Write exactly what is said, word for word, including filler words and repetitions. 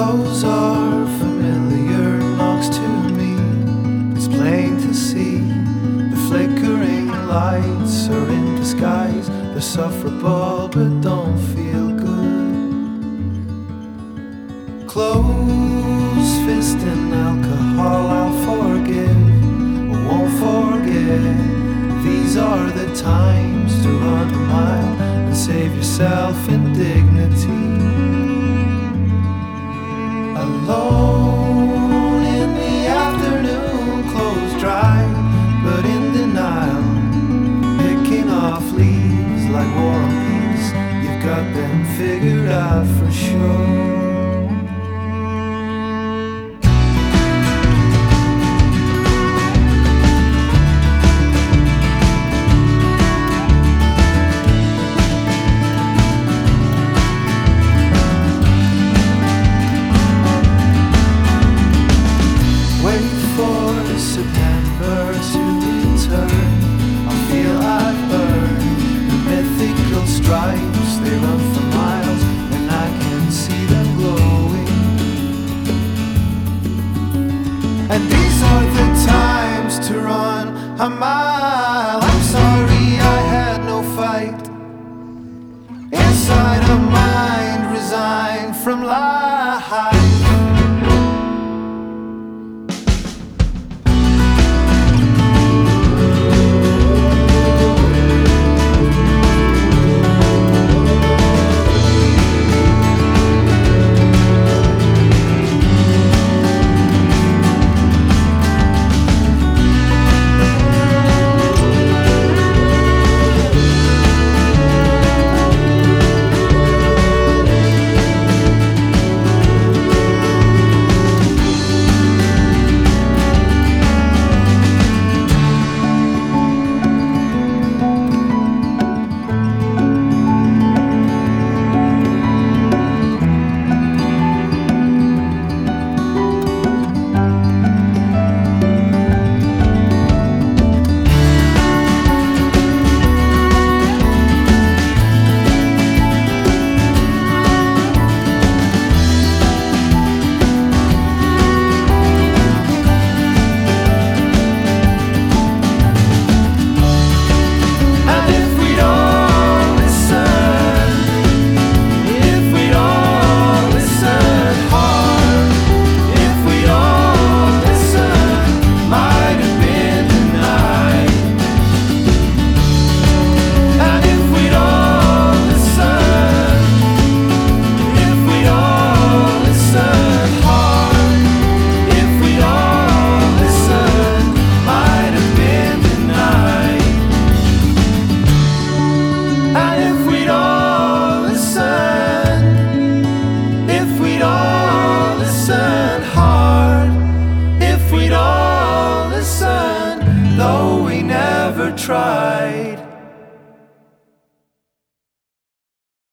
Those are familiar knocks to me. It's plain to see the flickering lights are in disguise. They're sufferable but don't feel good. Closed fist and alcohol, I'll forgive, I won't forget. These are the times to run a mile and save yourself in dignity. Alone in the afternoon, clothes dry, but in denial, picking off leaves like War and Peace. You've got them figured out for sure. September to return, I feel I've earned the mythical stripes. They run for miles and I can see them glowing. And these are the times to run a mile. I'm sorry I had no fight. Inside a mind resigned from life. Try.